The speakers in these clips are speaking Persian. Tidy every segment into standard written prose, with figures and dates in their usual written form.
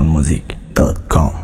PlayStationMusic.com.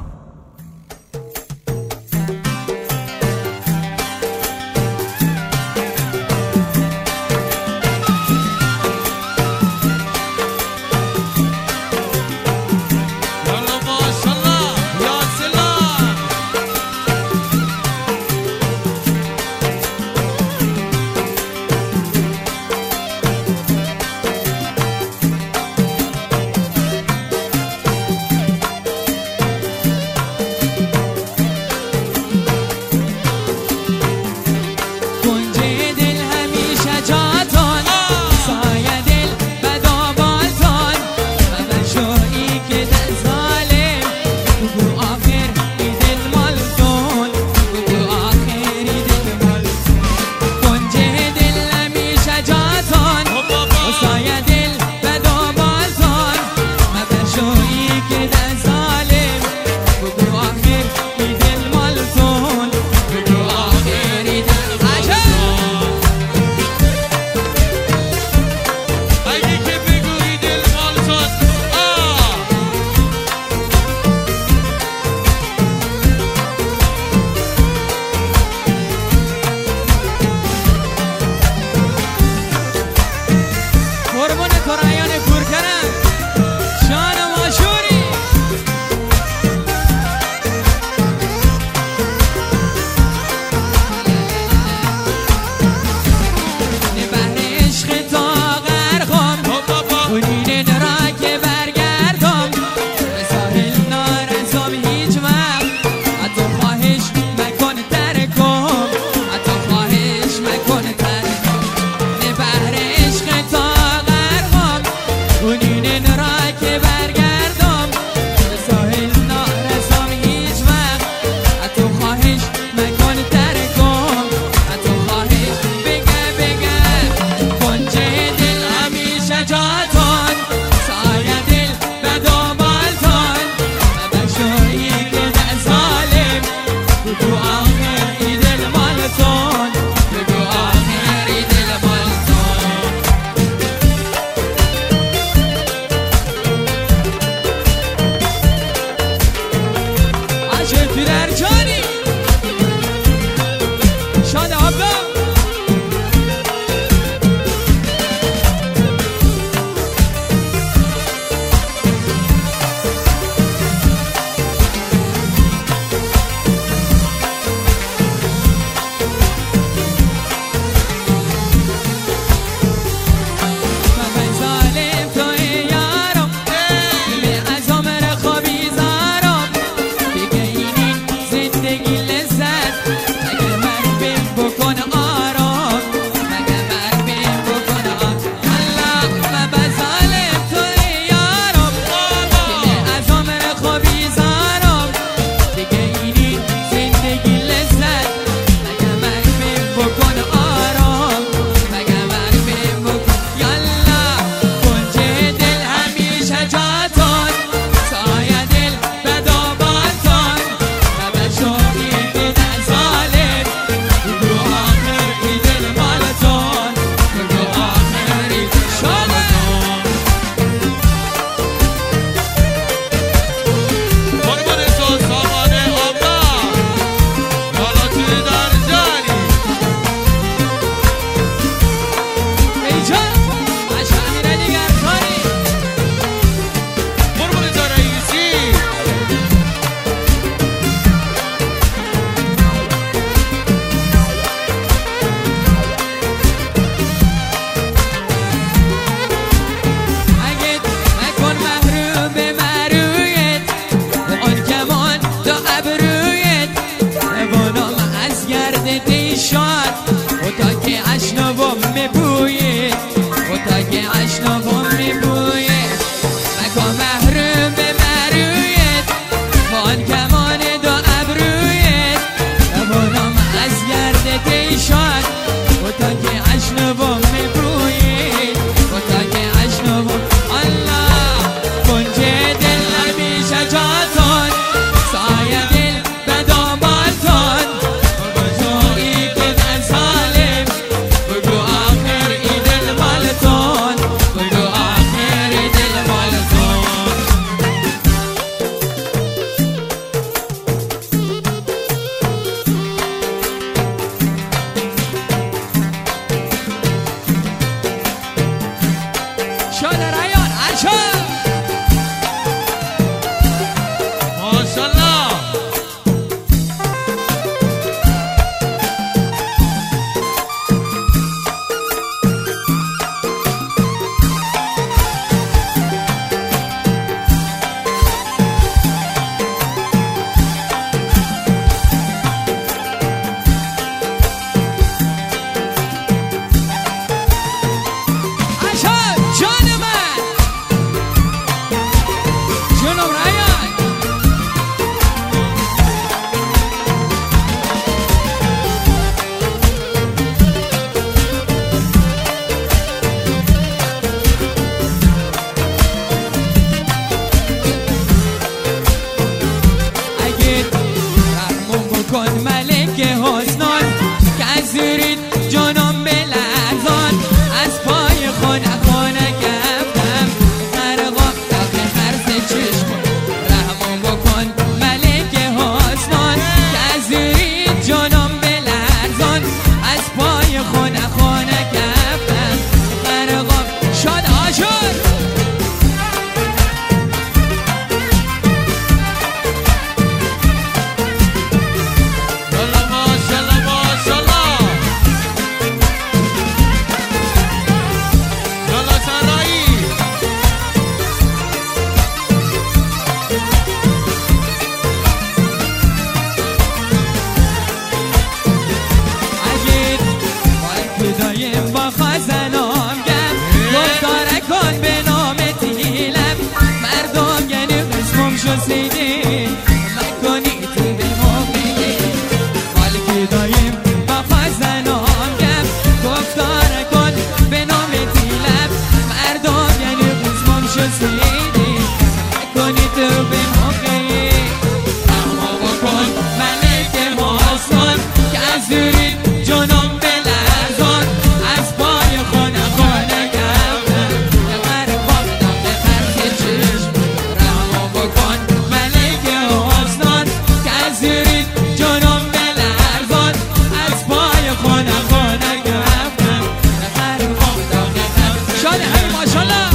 شسیدی مکنی تو به موقعی حالی که دایم با خواستنام گم گفتار کن به نام دیلب مردم یعنی قسمم شسیدی مکنی تو به موقعی اما بکن ملک ماستان که از دورید جنم به لرزان از پای خانه خانه گفتم بقر خواستم به خرک چشم رها بکن ملک ماستان که از دورید جنم به لرزان از پای خانه خانه گفتم بقر خواستم به خرک شاده همین ماشالله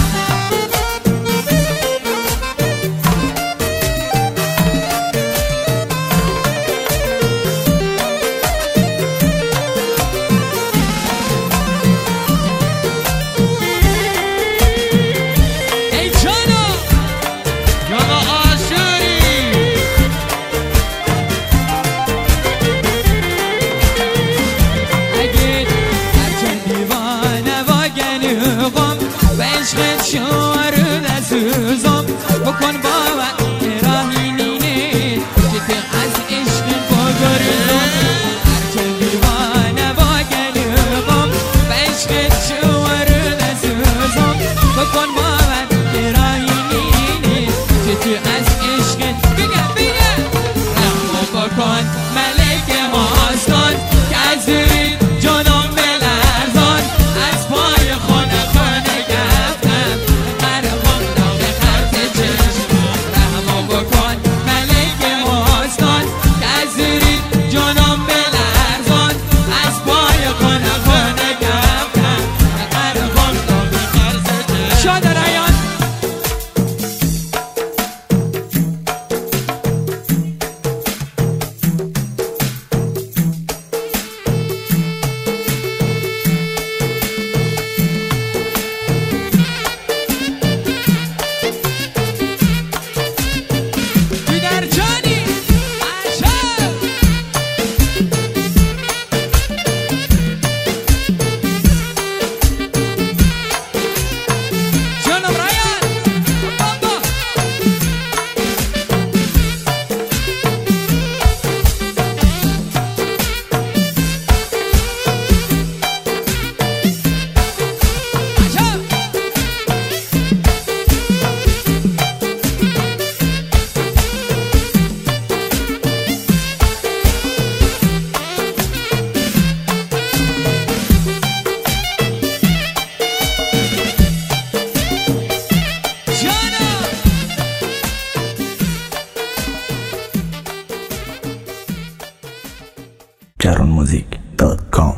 عشقت شوار نسوزم بکن باور راهی نینه که تو از عشق بگرزم هرچه دیوانه با گلوم و عشقت شوار نسوزم بکن باور راهی نینه که تو از عشق بگم رحم بکن ملک ماستان که از دوری جنم بلرزان از پای خانه خانه گفتم قرقم داغ خرد چشم رحم بکن ملک ماستان که از دوری جنم بلرزان از پای خانه خانه گفتم قرقم داغ خرد چشم شاد ریان jaronmusic.com